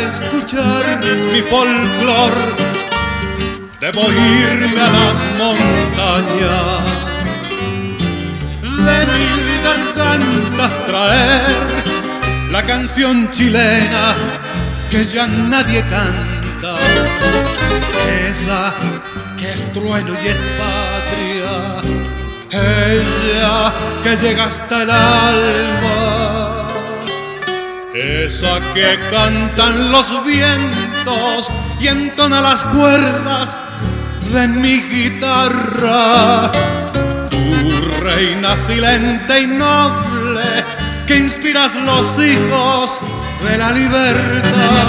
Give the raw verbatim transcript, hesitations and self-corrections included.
escuchar mi folclor, debo irme a las montañas, de mil gargantas traer la canción chilena que ya nadie canta, esa que es trueno y es patria, ella que llega hasta el alma, esa que cantan los vientos y entona las cuerdas de mi guitarra. Tu reina silente y noble que inspiras los hijos de la libertad.